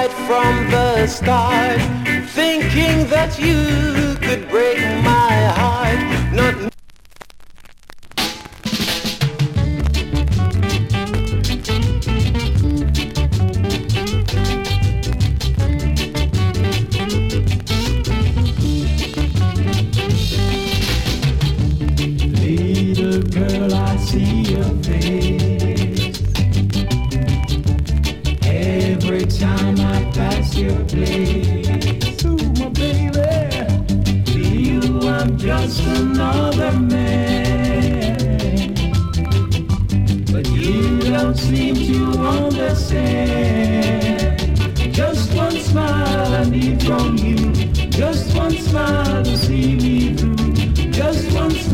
right from the start, thinking that you could break my heart. Not little girl, I see your face every time I pass your place. Ooh, my baby, to you I'm just another man, but you don't seem to understand.